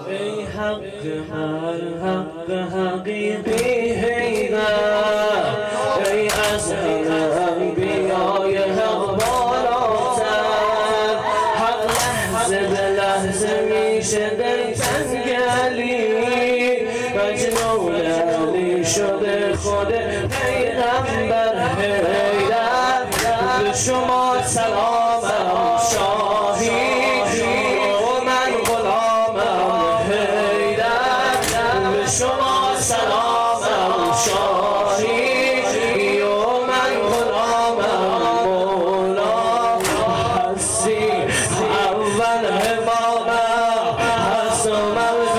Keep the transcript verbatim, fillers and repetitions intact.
ای حق هر حق حقیقی حیدر، ای از انبیای حق بالاتر. حق لحظه به لحظه میشه دل تنگلی، مجنون علی شده خود پیغمبر حیدر. به شما سلامم شاهی و من غلامم حیدر، به شما سلامم شاهی و من غلامم مولا. هستی اول امامم، هست و